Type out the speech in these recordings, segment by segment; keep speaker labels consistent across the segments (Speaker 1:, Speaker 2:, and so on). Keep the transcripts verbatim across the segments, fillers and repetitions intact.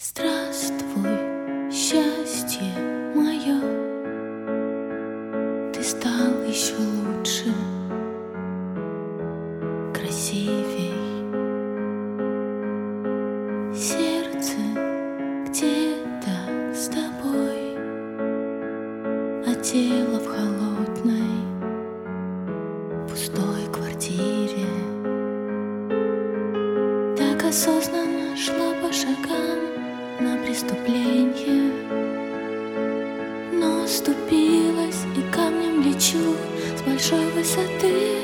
Speaker 1: Здравствуй, счастье мое, ты стал еще лучше, красивей. Сердце где-то с тобой, а тело в холодной, пустой квартире. Так осознанно шла по шагам на преступление, но оступилась и камнем лечу с большой высоты.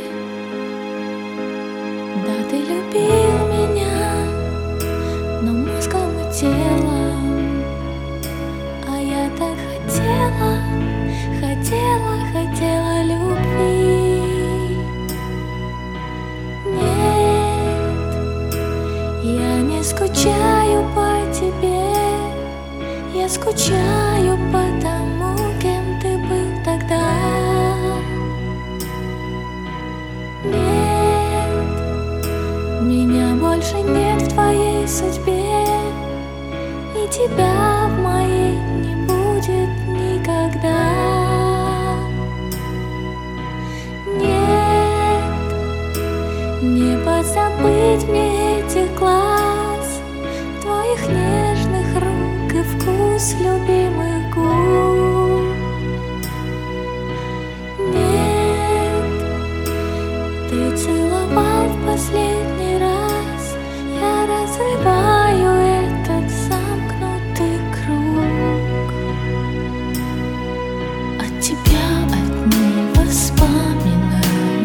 Speaker 1: Да, ты любил меня, но мозгом и телом, а я так хотела, хотела, хотела любви. Нет, я не скучаю по тебе, я скучаю по тому, кем ты был тогда. Нет, меня больше нет в твоей судьбе, и тебя в моей не будет никогда. Нет, не позабыть мне этих глаз, твоих нежных рук и вкус любимых губ. Нет, ты целовал в последний раз, я разрываю этот замкнутый круг. От тебя одни воспоминания,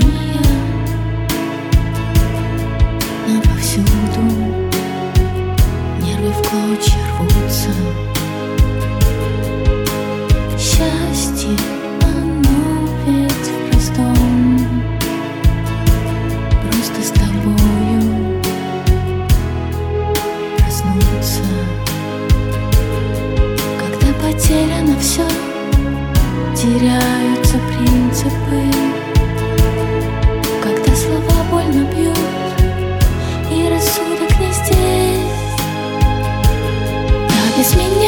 Speaker 1: но повсюду нервы в клочья рвутся. Счастье, оно ведь в простом, просто с тобою проснуться. Когда потеряно все, теряются принципы. Когда слова больно бьют и рассудок не здесь, да без меня